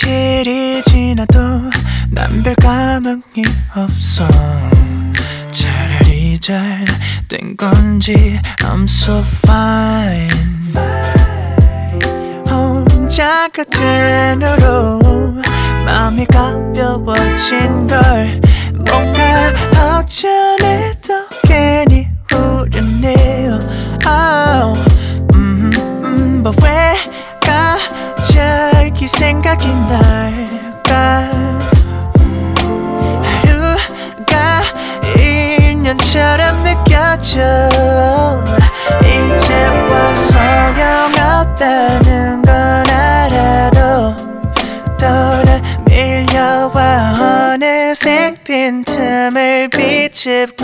며칠이 지나도 난 별 감흥이 없어. 차라리 잘 된 건지 I'm so fine. 혼자 그대로 마음이 가벼워진 걸 뭔가 어쩌네도 괜히 후련해요. But 왜 갑자기 생각이 날까? 하루가 1년처럼 느껴져. 이제와 소용없다는 건 알아도 또는 밀려와 어느새 빈틈을 비집고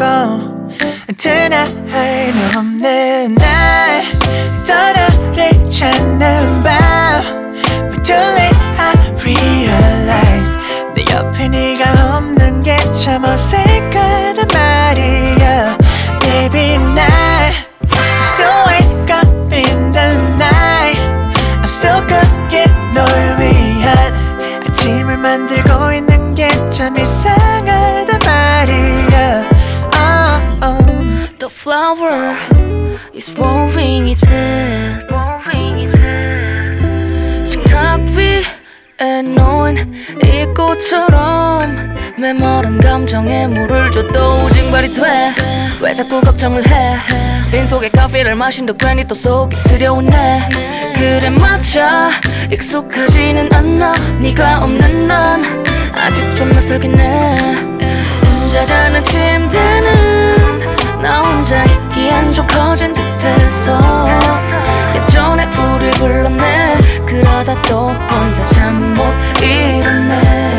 드나할 없는 날 떠나를 찾는 밤 But too late I realize 내 옆에 네가 없는 게 참 어색하단 말이야. Baby 날 still wake up in the night. I'm still cooking 널 위한 아침을 만들고 있는 게 참 이상하단 말이야. The flower is rolling its head. 식탁 위에 놓인 이 꽃처럼 메마른 감정에 물을 줘도 징발이 돼. 왜 자꾸 걱정을 해? 빈속에 커피를 마신다 괜히 또 속이 쓰려오네. 그래 맞아 익숙하지는 않아. 네가 없는 난 아직 좀 낯설긴 해. 혼자 자는 침대는 나 혼자 있기엔 좀 커진 듯해서 예전에 우릴 불렀네. 그러다 또 혼자 잠 못 일어네.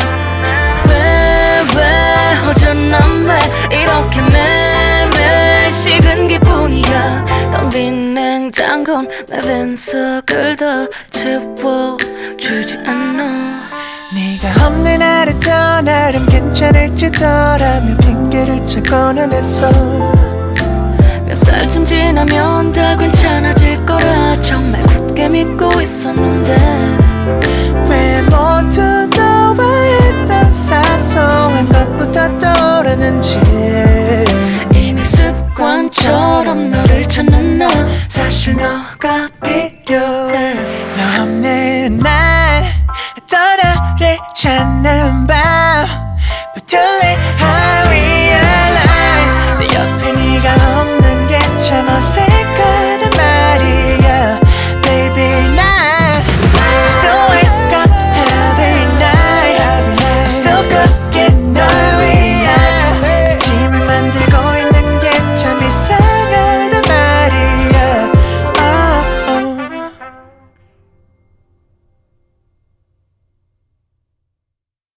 왜 허전한 왜 이렇게 매일매일 식은 기분이야. 텅 빈 냉장고는 내 빈속을 더 채워주지 않아. 네가 없는 하루도 나름 괜찮을지더라며 핑계를 찾고는 했어. 몇 달쯤 지나면 다 괜찮아질 거라 정말 굳게 믿고 있었는데 왜 모두 너와 했던 사소한 것부터 떠오르는지. 이미 습관처럼 너를 찾는 나 사실 너가 필요해. 너 없는 날 떠나를 찾는